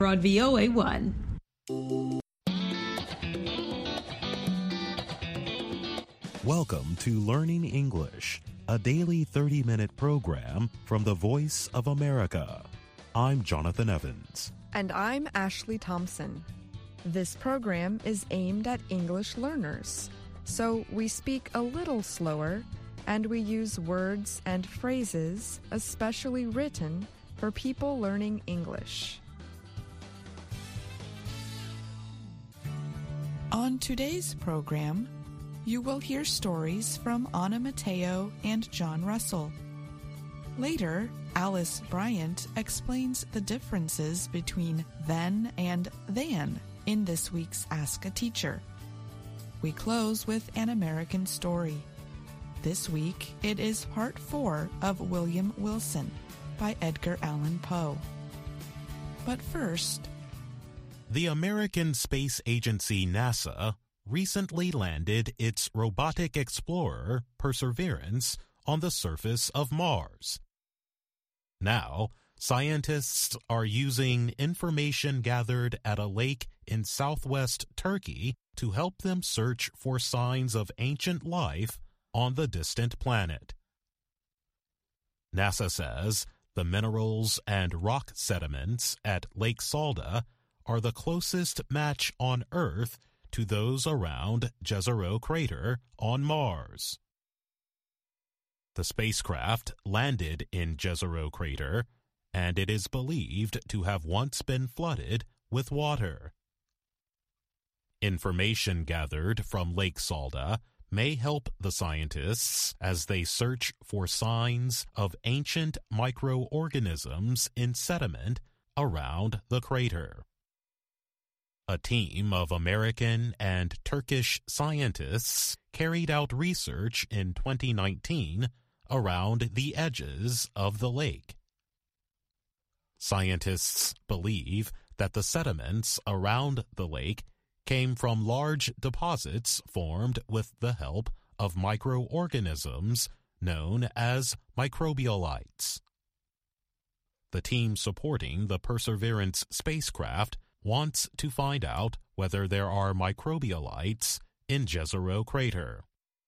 on VOA1. Welcome to Learning English, a daily 30-minute program from the Voice of America. I'm Jonathan Evans. And I'm Ashley Thompson. This program is aimed at English learners, so we speak a little slower and we use words and phrases especially written for people learning English. On today's program, you will hear stories from Anna Mateo and John Russell. Later, Alice Bryant explains the differences between then and than in this week's Ask a Teacher. We close with an American story. This week, it is part 4 of William Wilson by Edgar Allan Poe. But first, the American Space Agency NASA recently landed its robotic explorer, Perseverance, on the surface of Mars. Now, scientists are using information gathered at a lake in southwest Turkey to help them search for signs of ancient life on the distant planet. NASA says the minerals and rock sediments at Lake Salda are the closest match on Earth to those around Jezero Crater on Mars. The spacecraft landed in Jezero Crater, and it is believed to have once been flooded with water. Information gathered from Lake Salda may help the scientists as they search for signs of ancient microorganisms in sediment around the crater. A team of American and Turkish scientists carried out research in 2019 around the edges of the lake. Scientists believe that the sediments around the lake came from large deposits formed with the help of microorganisms known as microbialites. The team supporting the Perseverance spacecraft wants to find out whether there are microbialites in Jezero Crater.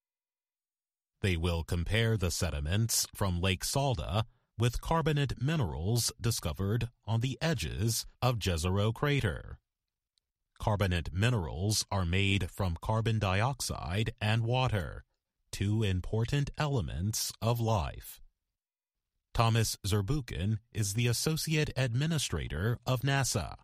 They will compare the sediments from Lake Salda with carbonate minerals discovered on the edges of Jezero Crater. Carbonate minerals are made from carbon dioxide and water, two important elements of life. Thomas Zurbuchen is the Associate Administrator of NASA.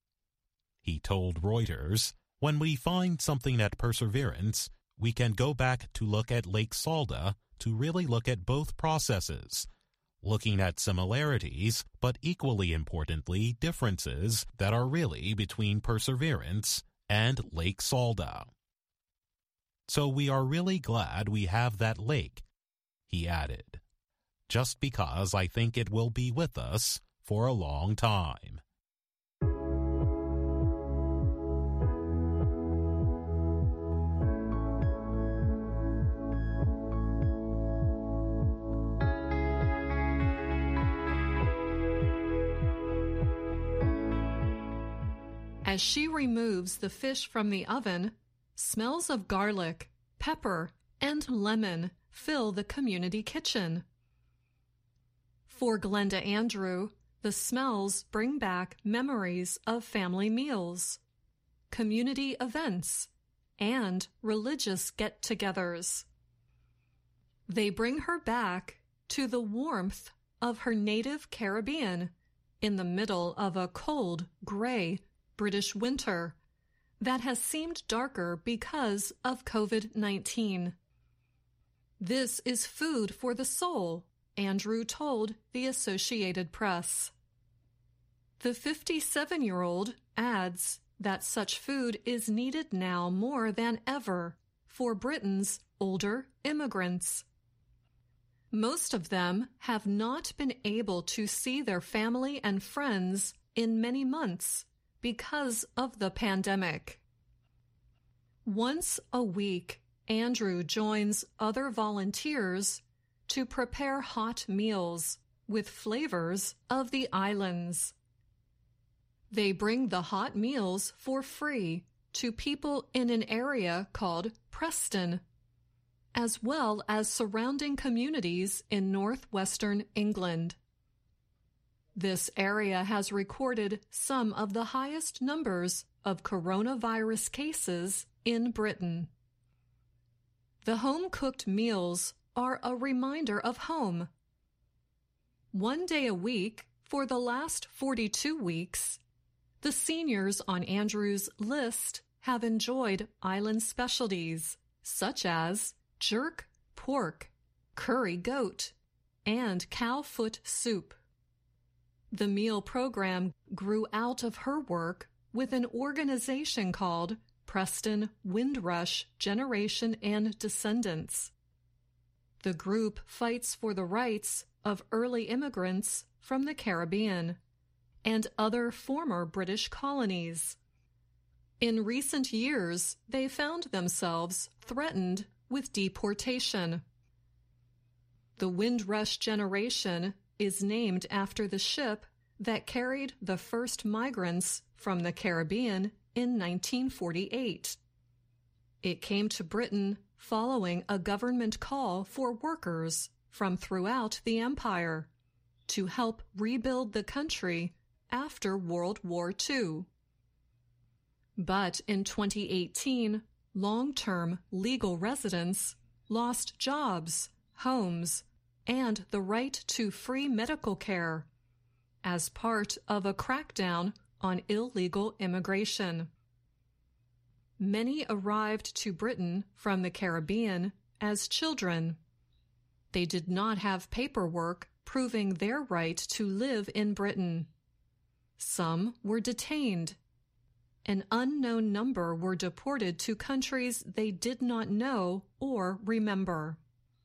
He told Reuters, "When we find something at Perseverance, we can go back to look at Lake Salda to really look at both processes, looking at similarities, but equally importantly, differences that are really between Perseverance and Lake Salda. So we are really glad we have that lake," he added, "just because I think it will be with us for a long time." As she removes the fish from the oven, smells of garlic, pepper, and lemon fill the community kitchen. For Glenda Andrew, the smells bring back memories of family meals, community events, and religious get-togethers. They bring her back to the warmth of her native Caribbean in the middle of a cold, gray British winter that has seemed darker because of COVID-19. This is food for the soul, Andrew told the Associated Press. The 57-year-old adds that such food is needed now more than ever for Britain's older immigrants. Most of them have not been able to see their family and friends in many months because of the pandemic. Once a week, Andrew joins other volunteers to prepare hot meals with flavors of the islands. They bring the hot meals for free to people in an area called Preston, as well as surrounding communities in northwestern England. This area has recorded some of the highest numbers of coronavirus cases in Britain. The home-cooked meals are a reminder of home. One day a week for the last 42 weeks, the seniors on Andrew's list have enjoyed island specialties such as jerk pork, curry goat, and cow foot soup. The meal program grew out of her work with an organization called Preston Windrush Generation and Descendants. The group fights for the rights of early immigrants from the Caribbean and other former British colonies. In recent years, they found themselves threatened with deportation. The Windrush Generation is named after the ship that carried the first migrants from the Caribbean in 1948. It came to Britain following a government call for workers from throughout the empire to help rebuild the country after World War II. But in 2018, long-term legal residents lost jobs, homes, and the right to free medical care as part of a crackdown on illegal immigration. Many arrived to Britain from the Caribbean as children. They did not have paperwork proving their right to live in Britain. Some were detained. An unknown number were deported to countries they did not know or remember.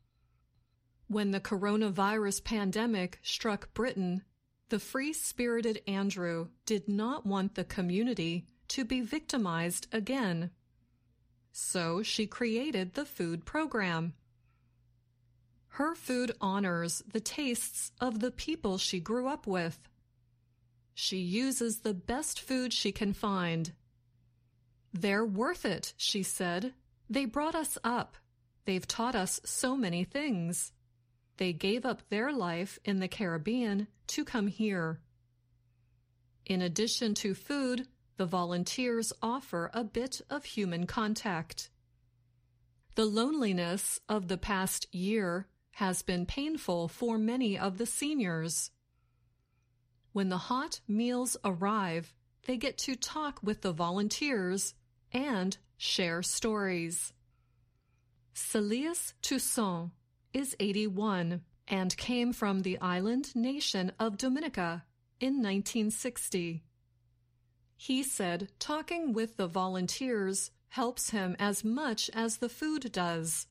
When the coronavirus pandemic struck Britain, the free-spirited Andrew did not want the community to be victimized again. So she created the food program. Her food honors the tastes of the people she grew up with. She uses the best food she can find. "They're worth it," she said. "They brought us up. They've taught us so many things. They gave up their life in the Caribbean to come here." In addition to food, the volunteers offer a bit of human contact. The loneliness of the past year has been painful for many of the seniors. When the hot meals arrive, they get to talk with the volunteers and share stories. Celius Toussaint is 81 and came from the island nation of Dominica in 1960. He said talking with the volunteers helps him as much as the food does.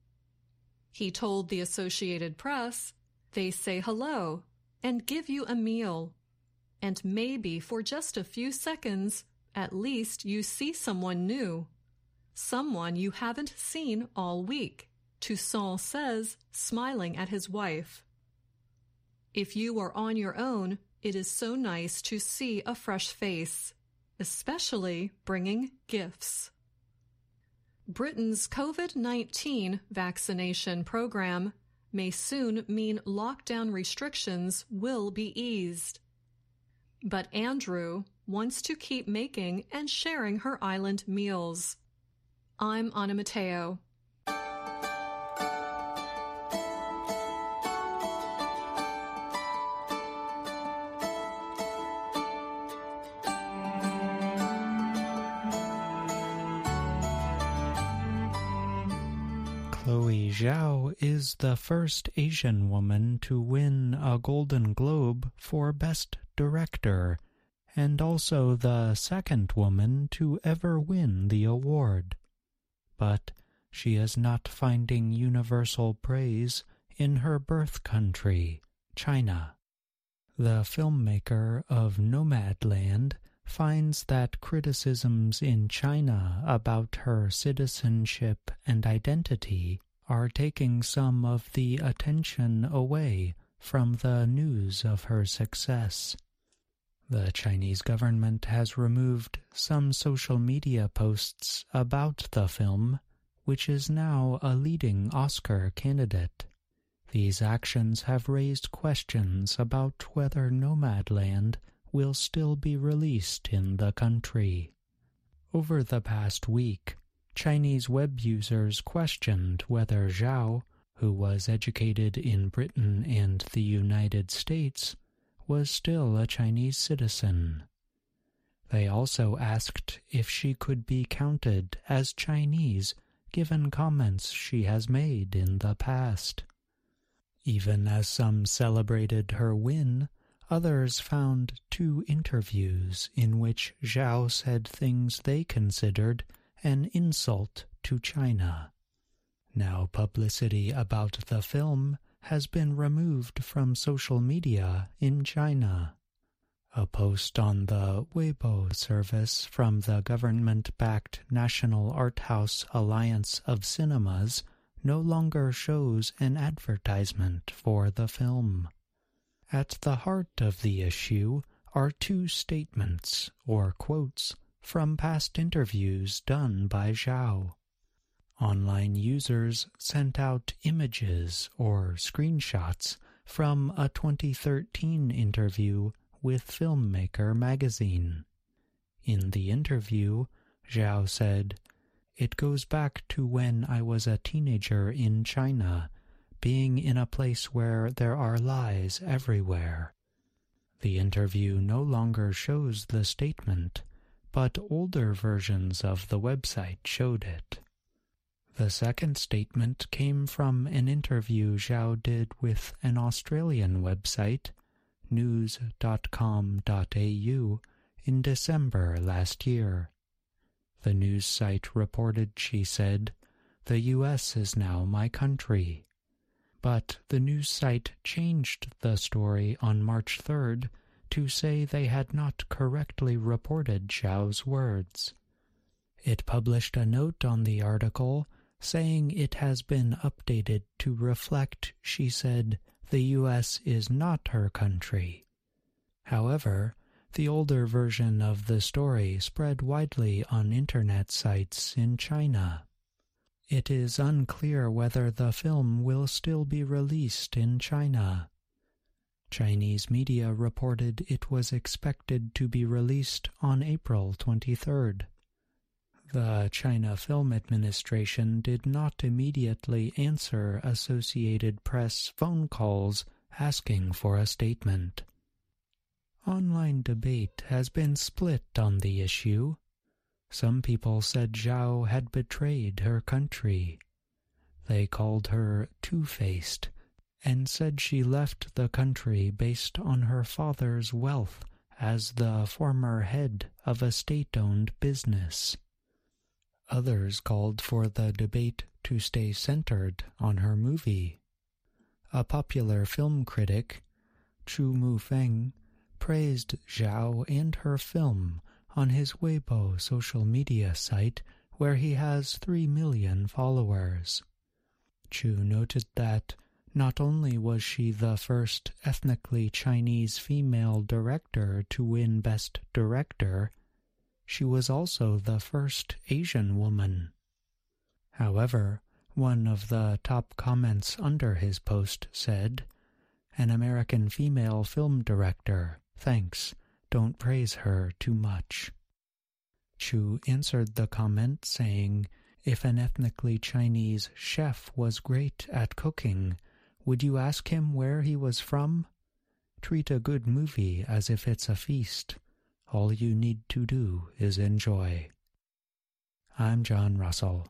He told the Associated Press, "They say hello and give you a meal, and maybe for just a few seconds, at least you see someone new, someone you haven't seen all week," Toussaint says, smiling at his wife. "If you are on your own, it is so nice to see a fresh face, especially bringing gifts." Britain's COVID-19 vaccination program may soon mean lockdown restrictions will be eased. But Andrew wants to keep making and sharing her island meals. I'm Anna Matteo. Chloe Zhao is the first Asian woman to win a Golden Globe for Best Director, and also the second woman to ever win the award. But she is not finding universal praise in her birth country, China. The filmmaker of Nomadland finds that criticisms in China about her citizenship and identity are taking some of the attention away from the news of her success. The Chinese government has removed some social media posts about the film, which is now a leading Oscar candidate. These actions have raised questions about whether Nomadland will still be released in the country. Over the past week, Chinese web users questioned whether Zhao, who was educated in Britain and the United States, was still a Chinese citizen. They also asked if she could be counted as Chinese given comments she has made in the past. Even as some celebrated her win, others found 2 interviews in which Zhao said things they considered an insult to China. Now publicity about the film has been removed from social media in China. A post on the Weibo service from the government-backed National Art House Alliance of Cinemas no longer shows an advertisement for the film. At the heart of the issue are 2 statements, or quotes, from past interviews done by Zhao. Online users sent out images or screenshots from a 2013 interview with Filmmaker magazine. In the interview, Zhao said, "It goes back to when I was a teenager in China, being in a place where there are lies everywhere." The interview no longer shows the statement, but older versions of the website showed it. The second statement came from an interview Zhao did with an Australian website, news.com.au, in December last year. The news site reported she said, "The U.S. is now my country." But the news site changed the story on March 3rd to say they had not correctly reported Zhao's words. It published a note on the article saying it has been updated to reflect, she said, the U.S. is not her country. However, the older version of the story spread widely on internet sites in China. It is unclear whether the film will still be released in China. Chinese media reported it was expected to be released on April 23rd. The China Film Administration did not immediately answer Associated Press phone calls asking for a statement. Online debate has been split on the issue. Some people said Zhao had betrayed her country. They called her two-faced and said she left the country based on her father's wealth as the former head of a state-owned business. Others called for the debate to stay centered on her movie. A popular film critic, Chu Mufeng, praised Zhao and her film on his Weibo social media site where he has 3 million followers. Chu noted that not only was she the first ethnically Chinese female director to win Best Director, she was also the first Asian woman. However, one of the top comments under his post said, "An American female film director, thanks, don't praise her too much." Chu answered the comment saying, "If an ethnically Chinese chef was great at cooking, would you ask him where he was from? Treat a good movie as if it's a feast. All you need to do is enjoy." I'm John Russell.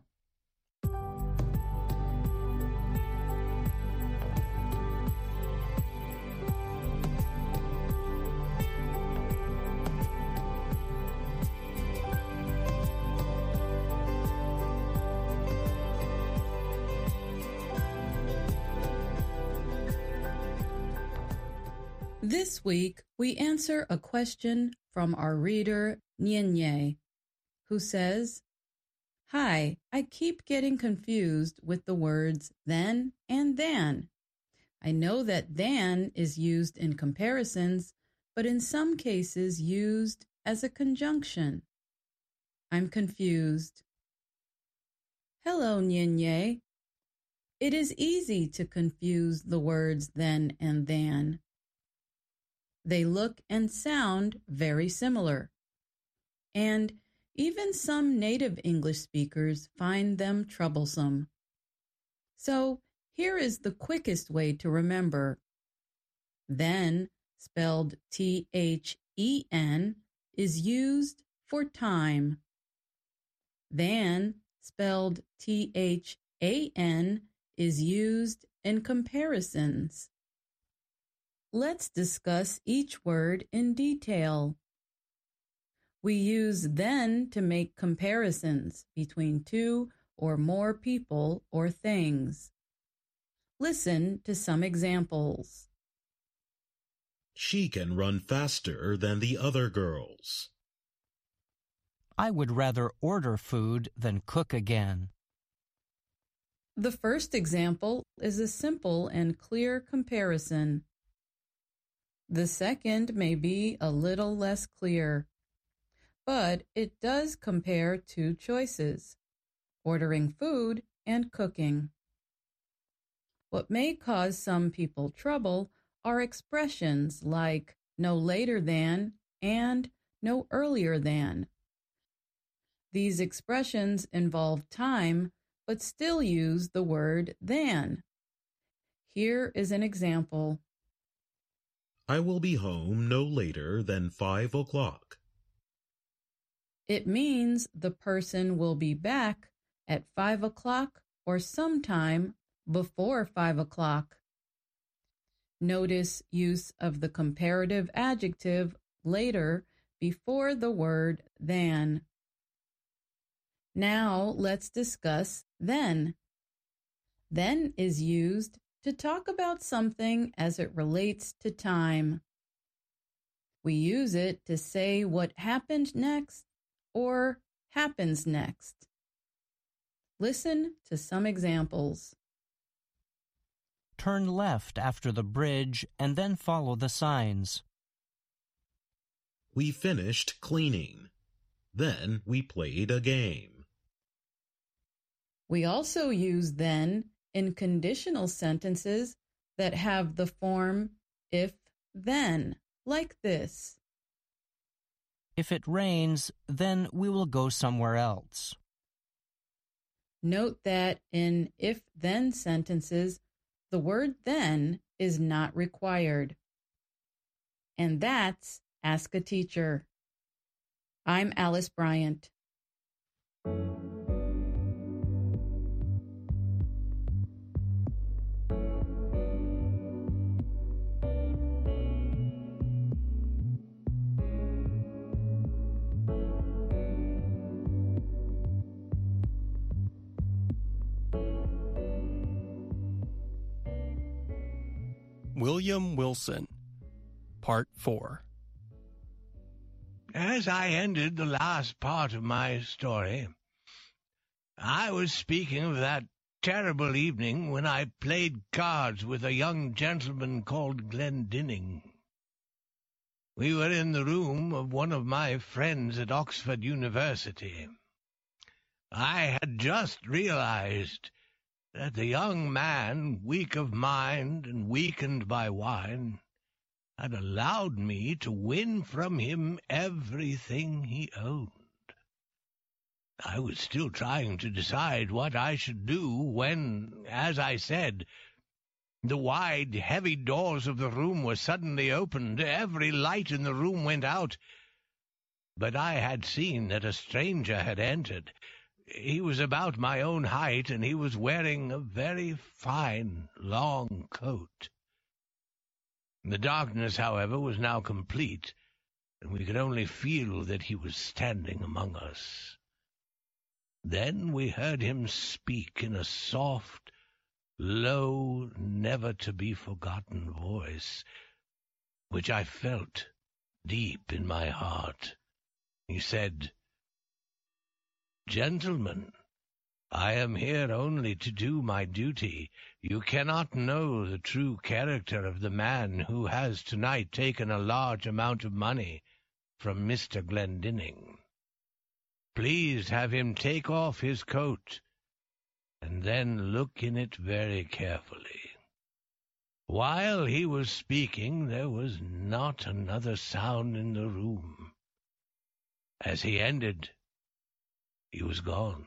This week, we answer a question from our reader, Nienye, who says, "Hi, I keep getting confused with the words then and than. I know that than is used in comparisons, but in some cases used as a conjunction. I'm confused. Hello, Nienye. It is easy to confuse the words then and than. They look and sound very similar, and even some native English speakers find them troublesome. So here is the quickest way to remember. Then, spelled T-H-E-N, is used for time. Than, spelled T-H-A-N, is used in comparisons. Let's discuss each word in detail. We use then to make comparisons between two or more people or things. Listen to some examples. She can run faster than the other girls. I would rather order food than cook again. The first example is a simple and clear comparison. The second may be a little less clear, but it does compare two choices, ordering food and cooking. What may cause some people trouble are expressions like no later than and no earlier than. These expressions involve time, but still use the word than. Here is an example. I will be home no later than 5 o'clock. It means the person will be back at 5 o'clock or sometime before 5 o'clock. Notice use of the comparative adjective later before the word than. Now let's discuss then. Then is used to talk about something as it relates to time. We use it to say what happened next or happens next. Listen to some examples. Turn left after the bridge and then follow the signs. We finished cleaning. Then we played a game. We also use then in conditional sentences that have the form if-then, like this. If it rains, then we will go somewhere else. Note that in if-then sentences, the word then is not required. And that's Ask a Teacher. I'm Alice Bryant. William Wilson, Part 4. As I ended the last part of my story, I was speaking of that terrible evening when I played cards with a young gentleman called Glendinning. We were in the room of one of my friends at Oxford University. I had just realized that the young man, weak of mind and weakened by wine, had allowed me to win from him everything he owned. I was still trying to decide what I should do when, as I said, the wide, heavy doors of the room were suddenly opened. Every light in the room went out. But I had seen that a stranger had entered. He was about my own height, and he was wearing a very fine, long coat. The darkness, however, was now complete, and we could only feel that he was standing among us. Then we heard him speak in a soft, low, never-to-be-forgotten voice, which I felt deep in my heart. He said, "Gentlemen, I am here only to do my duty. You cannot know the true character of the man who has tonight taken a large amount of money from Mr. Glendinning. Please have him take off his coat, and then look in it very carefully." While he was speaking, there was not another sound in the room. As he ended, he was gone.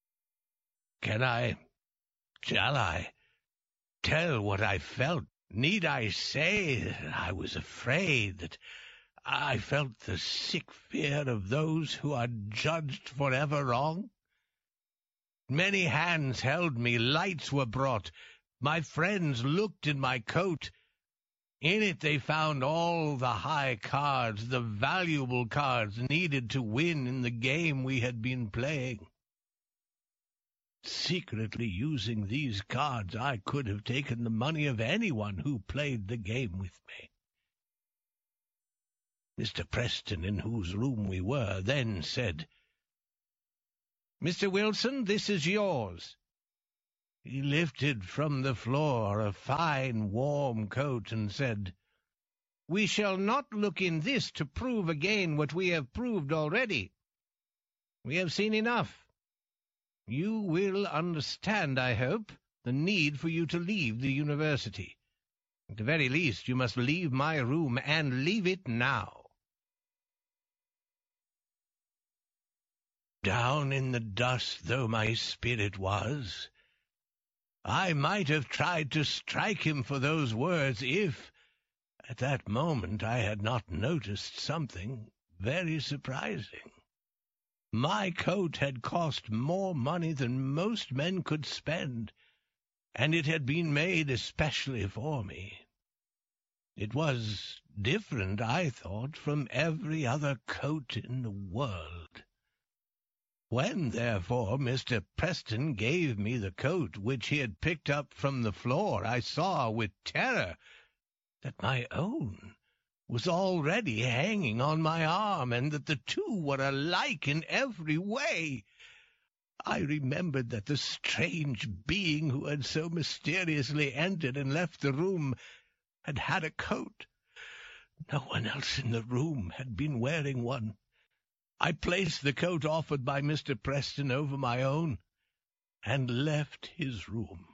Shall I tell what I felt? Need I say that I was afraid, that I felt the sick fear of those who are judged forever wrong? Many hands held me, lights were brought, my friends looked in my coat. In it they found all the high cards, the valuable cards needed to win in the game we had been playing. Secretly using these cards, I could have taken the money of anyone who played the game with me. Mr. Preston, in whose room we were, then said, "Mr. Wilson, this is yours." He lifted from the floor a fine warm coat and said, "We shall not look in this to prove again what we have proved already. We have seen enough. You will understand, I hope, the need for you to leave the university. At the very least, you must leave my room, and leave it now." Down in the dust though my spirit was, I might have tried to strike him for those words if, at that moment, I had not noticed something very surprising. My coat had cost more money than most men could spend, and it had been made especially for me. It was different, I thought, from every other coat in the world. When, therefore, Mr. Preston gave me the coat which he had picked up from the floor, I saw with terror that my own was already hanging on my arm, and that the two were alike in every way. I remembered that the strange being who had so mysteriously entered and left the room had had a coat. No one else in the room had been wearing one. I placed the coat offered by Mr. Preston over my own, and left his room.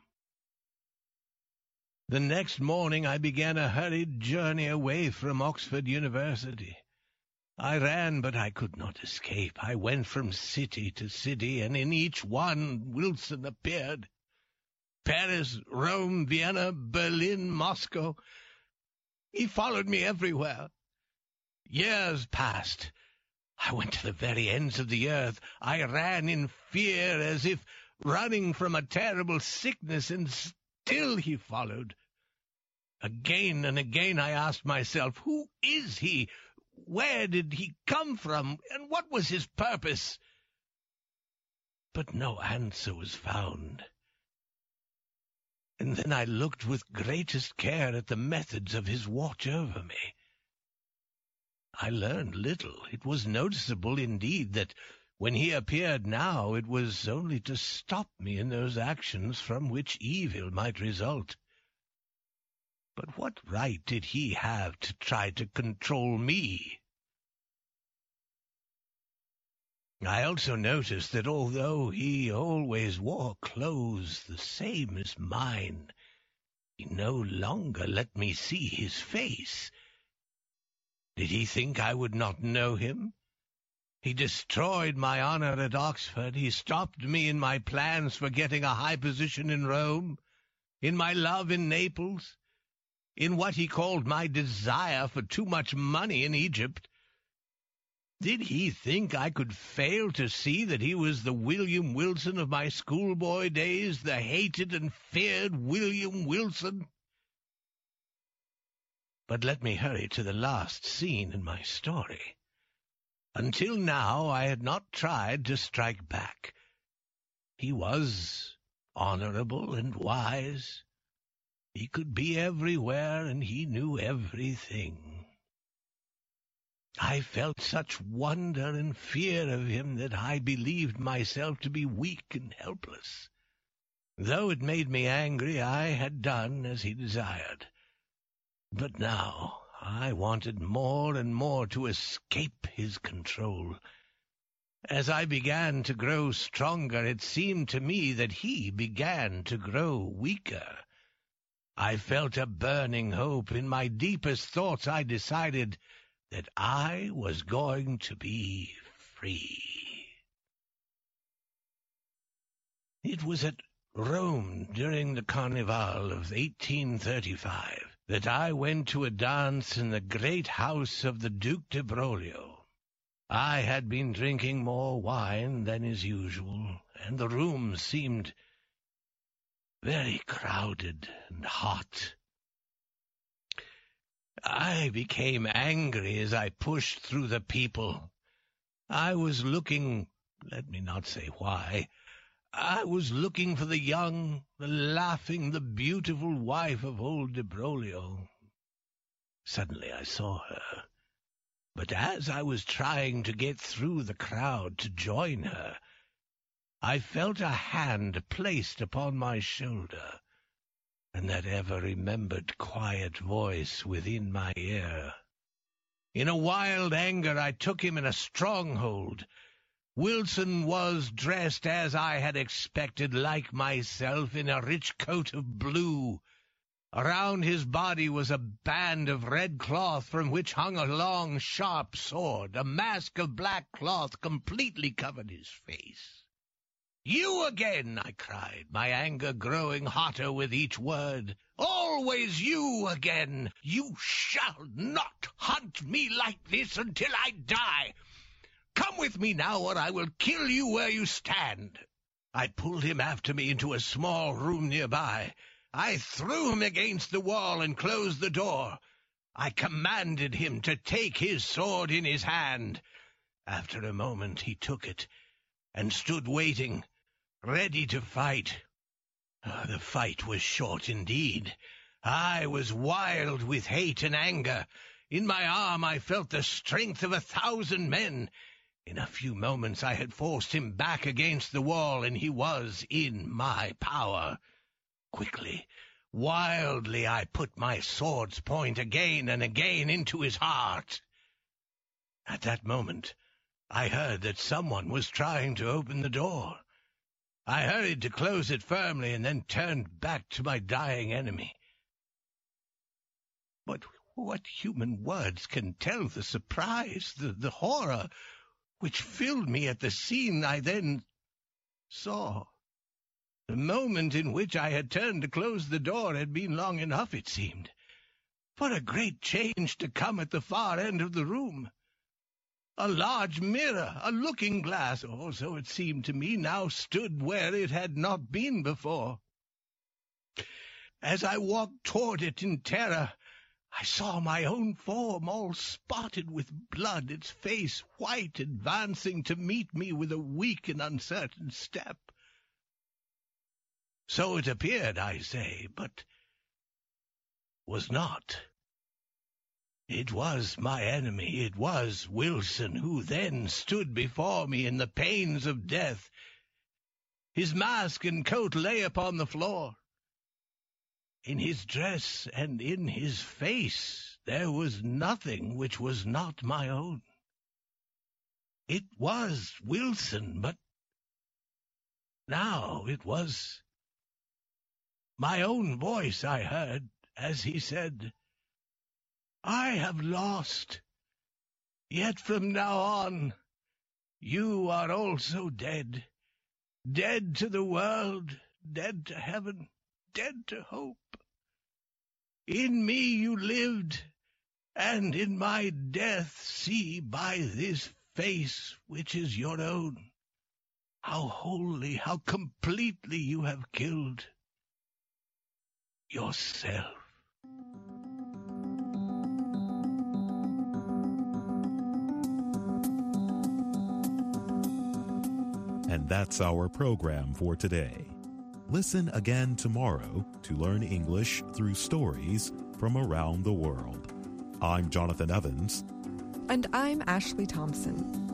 The next morning I began a hurried journey away from Oxford University. I ran, but I could not escape. I went from city to city, and in each one Wilson appeared. Paris, Rome, Vienna, Berlin, Moscow. He followed me everywhere. Years passed. I went to the very ends of the earth. I ran in fear, as if running from a terrible sickness, and still he followed. Again and again I asked myself, who is he? Where did he come from? And what was his purpose? But no answer was found. And then I looked with greatest care at the methods of his watch over me. I learned little. It was noticeable, indeed, that when he appeared now, it was only to stop me in those actions from which evil might result. But what right did he have to try to control me? I also noticed that although he always wore clothes the same as mine, he no longer let me see his face. Did he think I would not know him? He destroyed my honor at Oxford. He stopped me in my plans for getting a high position in Rome, in my love in Naples, in what he called my desire for too much money in Egypt. Did he think I could fail to see that he was the William Wilson of my schoolboy days, the hated and feared William Wilson? But let me hurry to the last scene in my story. Until now I had not tried to strike back. He was honorable and wise. He could be everywhere, and he knew everything. I felt such wonder and fear of him that I believed myself to be weak and helpless. Though it made me angry, I had done as he desired. But now I wanted more and more to escape his control. As I began to grow stronger, it seemed to me that he began to grow weaker. I felt a burning hope. In my deepest thoughts I decided that I was going to be free. It was at Rome during the Carnival of 1835 that I went to a dance in the great house of the Duke de Broglio. I had been drinking more wine than is usual, and the room seemed very crowded and hot. I became angry as I pushed through the people. I was looking, let me not say why, I was looking for the young, the laughing, the beautiful wife of old de Broglio. Suddenly I saw her, but as I was trying to get through the crowd to join her, I felt a hand placed upon my shoulder, and that ever-remembered quiet voice within my ear. In a wild anger I took him in a stronghold. Wilson was dressed as I had expected, like myself, in a rich coat of blue. Around his body was a band of red cloth from which hung a long, sharp sword. A mask of black cloth completely covered his face. "You again!" I cried, my anger growing hotter with each word. "Always you again! You shall not hunt me like this until I die! Come with me now, or I will kill you where you stand." I pulled him after me into a small room nearby. I threw him against the wall and closed the door. I commanded him to take his sword in his hand. After a moment he took it and stood waiting, ready to fight. The fight was short indeed. I was wild with hate and anger. In my arm I felt the strength of 1,000 men. In a few moments I had forced him back against the wall, and he was in my power. Quickly, wildly, I put my sword's point again and again into his heart. At that moment, I heard that someone was trying to open the door. I hurried to close it firmly and then turned back to my dying enemy. But what human words can tell the surprise, the horror which filled me at the scene I then saw? The moment in which I had turned to close the door had been long enough, it seemed, for a great change to come at the far end of the room. A large mirror, a looking-glass, or so it seemed to me, now stood where it had not been before. As I walked toward it in terror, I saw my own form all spotted with blood, its face white, advancing to meet me with a weak and uncertain step. So it appeared, I say, but was not. It was my enemy, it was Wilson, who then stood before me in the pains of death. His mask and coat lay upon the floor. In his dress and in his face there was nothing which was not my own. It was Wilson, but now it was my own voice I heard as he said, "I have lost, yet from now on you are also dead, dead to the world, dead to heaven, dead to hope. In me you lived, and in my death see by this face which is your own, how wholly, how completely you have killed yourself." And that's our program for today. Listen again tomorrow to learn English through stories from around the world. I'm Jonathan Evans. And I'm Ashley Thompson.